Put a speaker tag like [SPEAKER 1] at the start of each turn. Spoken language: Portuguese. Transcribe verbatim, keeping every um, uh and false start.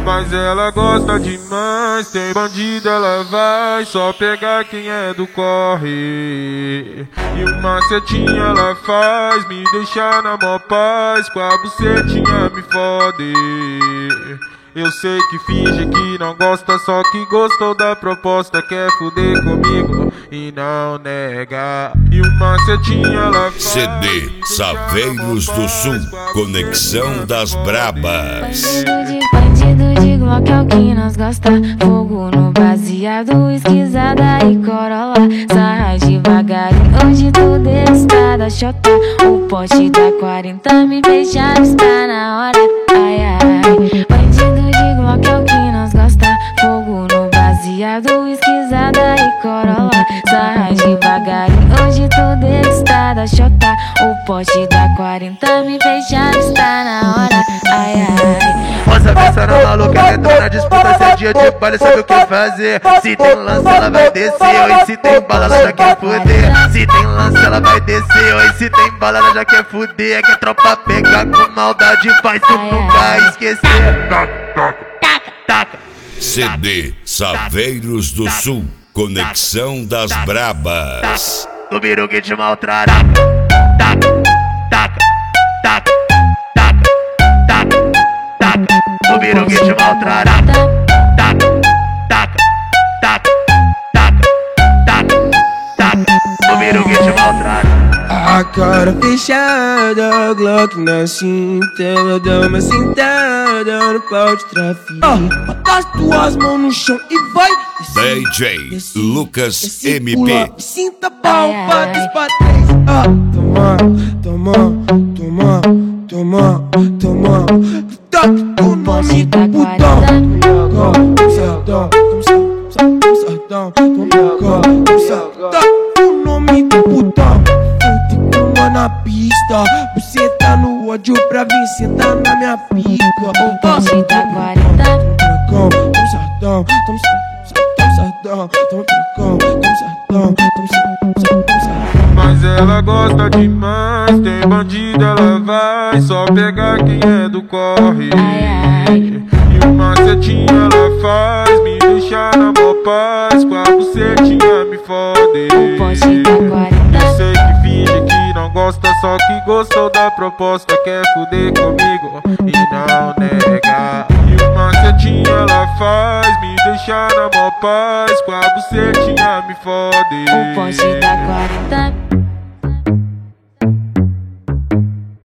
[SPEAKER 1] Mas ela gosta demais, tem bandido ela vai só pegar quem é do corre. E o macetinho ela faz me deixar na mó paz, com a bucetinha me fode. Eu sei que finge que não gosta, só que gostou da proposta, quer fuder comigo e não nega. E o macetinho ela faz
[SPEAKER 2] C D Saveiros do Sul, Conexão das Brabas.
[SPEAKER 3] Bandido de, bandido de Glock é o que nós gosta. Fogo no baseado, esquisada e corola. Sarra devagarinho, hoje tudo está da chota. O pote da quarenta me beija, está na hora. Ai, ai, bandido de Glock é o que nós gosta. Fogo no baseado, esquisada e corola. Sarra devagarinho, hoje tudo está da chota. O pote da quarenta me beija, está na hora. Ai, ai.
[SPEAKER 4] Moça pensando maluca, entrou na disputa, se é dia de baile, sabe o que fazer. Se tem lance ela vai descer, oi, se tem bala ela já quer fuder. Se tem lance ela vai descer, oi, se tem bala ela já quer fuder. É que a tropa pega com maldade, faz tu nunca esquecer. Taca, taca, taca.
[SPEAKER 2] C D Saveiros do Sul, Conexão das Brabas.
[SPEAKER 4] O biru que te maltrata. Taca, taca, taca, taca, taca, taca. O biru que te maltrata. Taca, taca, taca, taca, taca, taca. O biru que te maltrata.
[SPEAKER 5] A cara fechada, Glock na cinta, ela dá uma sentada no pau de trafique. Ah, bota as tuas mãos no chão e vai.
[SPEAKER 2] D J Lucas M P.
[SPEAKER 5] Sinta pau, patas pra trás. Ah, toma, toma, toma, toma, toma. Toque o nome do putão. Toma sardão, toma sardão, toma sardão. Toque o nome do putão. Na pista, você tá no ódio pra vir sentar na minha pica.
[SPEAKER 3] O pote da quarenta.
[SPEAKER 5] Toma sardão, toma sardão, toma sardão, toma sardão.
[SPEAKER 1] Mas ela gosta demais, tem bandido ela vai só pegar quem é do corre.
[SPEAKER 3] Ai, ai.
[SPEAKER 1] E o macetinho ela faz me deixar na mó paz, com a bucetinha me fode.
[SPEAKER 3] O pote da quarenta.
[SPEAKER 1] Eu sei que finge que não gosta, só que gostou da proposta, quer fuder comigo e não nega. E o macetinho ela faz me deixar na mó paz, com a bucetinha me fode.
[SPEAKER 3] O pote da quarenta.